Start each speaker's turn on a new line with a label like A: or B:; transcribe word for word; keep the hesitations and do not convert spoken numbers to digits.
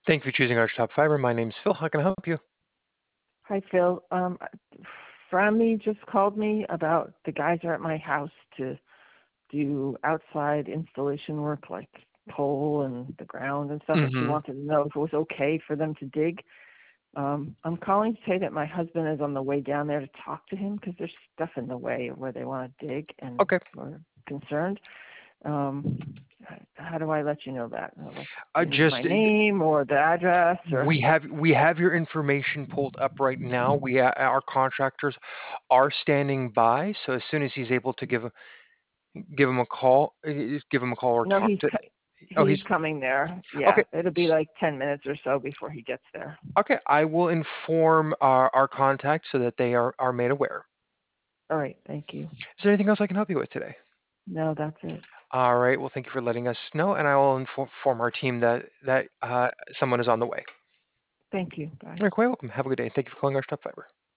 A: Thank you for choosing Arch Top Fiber. My name's Phil. How can I help you?
B: Hi, Phil. Um, Frammy just called me about the guys are at my house to do outside installation work like pole and the ground and stuff, and she
A: hmm
B: wanted to know if it was okay for them to dig. Um, I'm calling to say that my husband is on the way down there to talk to him because there's stuff in the way of where they want to dig, and
A: Okay.
B: we're concerned. Um, how do I let you know that? Uh, Like,
A: Uh,
B: do you need
A: just
B: my name or the address or?
A: we have we have your information pulled up right now. We uh, our contractors are standing by, so as soon as he's able to give a, give him a call, uh, give him a call or
B: No,
A: talk
B: he's
A: to.
B: co-
A: Oh,
B: he's
A: he's
B: coming there.
A: okay.
B: Yeah, it'll be
A: s-
B: like ten minutes or so before he gets there.
A: Okay, I will inform our, our contact so that they are are made aware.
B: All right, thank you.
A: Is there anything else I can help you with today?
B: No, that's it.
A: All right. Well, thank you for letting us know, and I will inform, inform our team that that uh, someone is on the way.
B: Thank you. Bye.
A: You're quite welcome. Have a good day. Thank you for calling Arch Top Fiber.